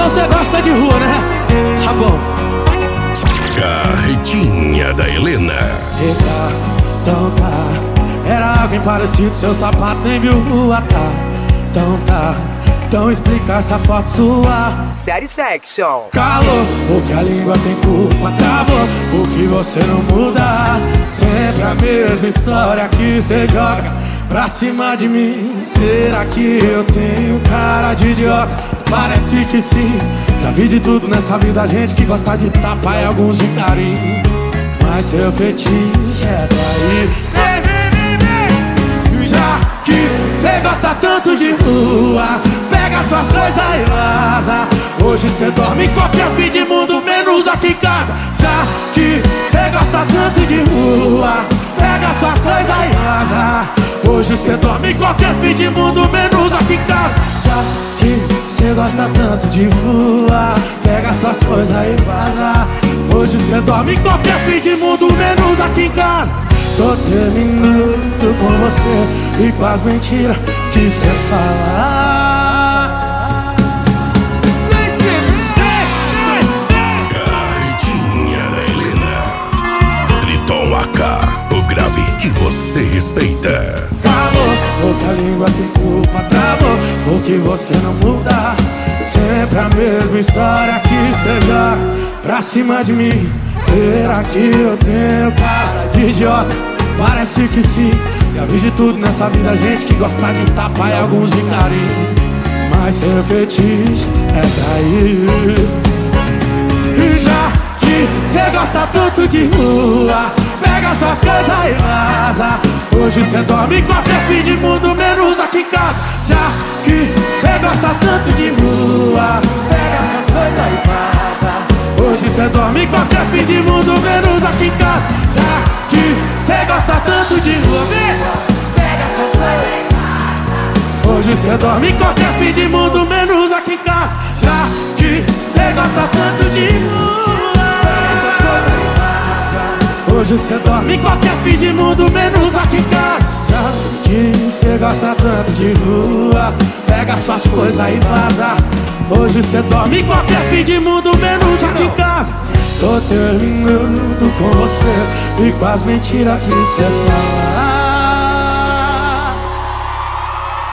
Então você gosta de rua, né? Tá bom. Carretinha da Helena. Eita, então tá. Era alguém parecido, seu sapato nem viu rua, tá? Então tá. Então explica essa foto sua. Satisfaction. Calor, porque a língua tem culpa. Travou, porque você não muda. Sempre a mesma história que cê joga pra cima de mim. Será que eu tenho cara de idiota? Parece que sim. Já vi de tudo nessa vida, gente que gosta de tapa e alguns de carinho. Mas seu fetiche é trair. Já que cê gosta tanto de rua, pega suas coisas e vaza. Hoje cê dorme em qualquer fim de mundo, menos aqui em casa. Já que cê gosta tanto de rua, pega suas coisas e vaza. Hoje cê dorme em qualquer fim de mundo, menos aqui em casa. Já que cê gosta tanto de rua, pega suas coisas e vaza. Hoje cê dorme em qualquer fim de mundo, menos aqui em casa. Tô terminando com você e com as mentiras que cê fala. Carretinha da Helena. Triton AK, o grave que você respeita. Calor, porque a língua tem culpa. Travou, porque você não muda. Sempre a mesma história que cê joga pra cima de mim. Será que eu tenho cara de idiota? Parece que sim. Já vi de tudo nessa vida, gente que gosta de tapa e alguns de carinho. Mas seu fetiche é trair. E já que cê gosta tanto de rua, pega suas coisas e vaza. Hoje cê dorme em qualquer fim de mundo, menos aqui em casa. Já que cê gosta tanto de rua, pega suas coisas e vaza. Hoje cê dorme em qualquer fim de mundo, menos aqui em casa. Já que cê gosta tanto de rua, pega suas coisas e vaza. Hoje cê dorme em qualquer fim de mundo, menos aqui em casa. Já que cê gosta tanto de rua, pega suas coisas e vaza. Hoje cê dorme em qualquer fim de mundo, menos aqui em casa. Já que cê gosta tanto de rua, pega suas coisas e vaza. Hoje cê dorme em qualquer fim de mundo, menos aqui em casa. Tô terminando com você e com as mentiras que cê fala.